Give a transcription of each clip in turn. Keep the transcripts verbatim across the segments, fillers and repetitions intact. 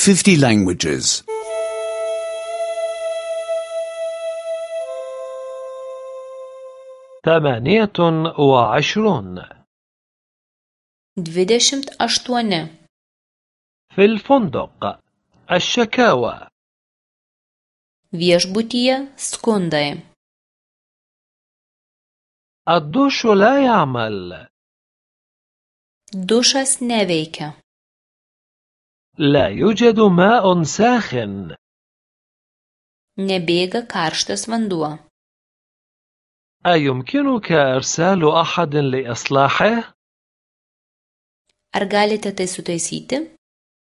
fifty languages. ثمانية وعشرون. dvidešimt aštuoni. في الفندق. الشكاوى. Viešbutyje skundai. الدش لا يعمل. Dušas neveikia. لا يوجد ماء ساخن. Nebėga karštas vanduo. أيمكنك إرسال أحد لإصلاحه؟ Ar galite tai sutaisyti?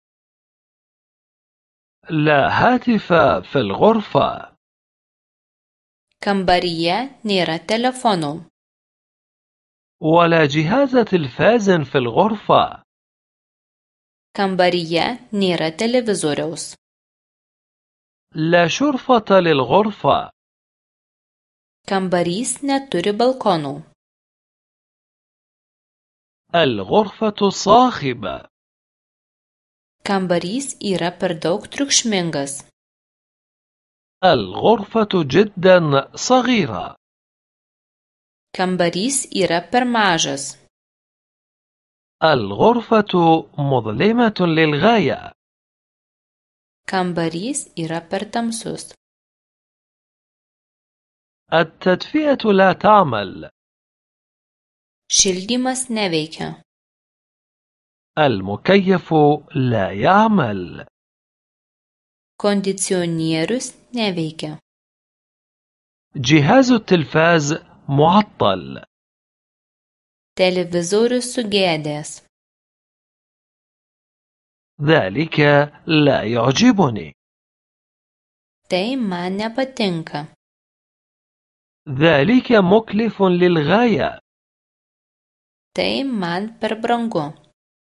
لا هاتف في الغرفة. Kambaryje nėra telefonų. ولا جهاز تلفاز في الغرفة. Kambaryje nėra televizoriaus. لا شرفة للغرفة. Kambarys neturi balkonų. الغرفة صاخبة. Kambarys yra per daug triukšmingas. الغرفة جدا صغيرة. Kambarys yra per mažas. الغرفة مظلمة للغاية. Kambarys yra per tamsus. التدفئة لا تعمل. Šildymas neveikia. المكيف لا يعمل. Kondicionierius neveikia. جهاز التلفاز معطل. Televizorius sugedęs. ذلك لا يعجبني. Tai man nepatinka. ذلك مكلف للغاية. Tai man per brangu.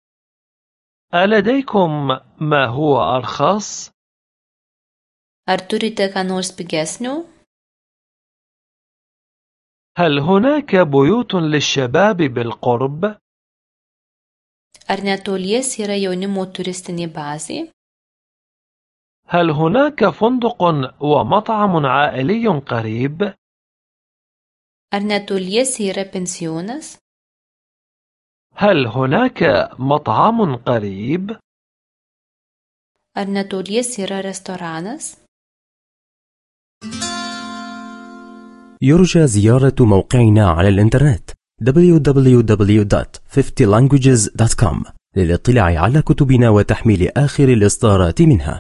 ألديكم ما هو أرخص؟ Ar turite ką nors pigesnių? هل هناك بيوت للشباب بالقرب؟ Ar netoliese yra jaunimo turistinė bazė? هل هناك فندق ومطعم عائلي قريب؟ Ar netoliese yra pensionas? هل هناك مطعم قريب؟ Ar netoliese yra restoranas? يرجى زيارة موقعنا على الإنترنت دبليو دبليو دبليو دوت fifty languages دوت كوم للاطلاع على كتبنا وتحميل آخر الإصدارات منها.